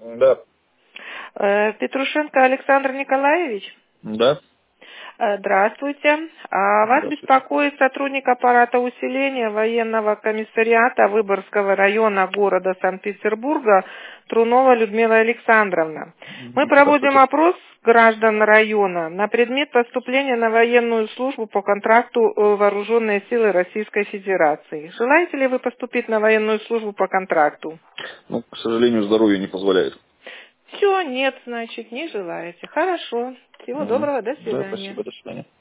Да. Петрушенко Александр Николаевич. Да. Здравствуйте. Вас Здравствуйте. беспокоит сотрудник аппарата усиления военного комиссариата Выборгского района города Санкт-Петербурга Трунова Людмила Александровна. Мы проводим Здравствуйте. опрос граждан района на предмет поступления на военную службу по контракту Вооруженные силы Российской Федерации. Желаете ли вы поступить на военную службу по контракту? Ну, к сожалению, здоровье не позволяет. Все, нет, значит, не желаете. Хорошо. Всего доброго, до Да, свидания. спасибо, до свидания.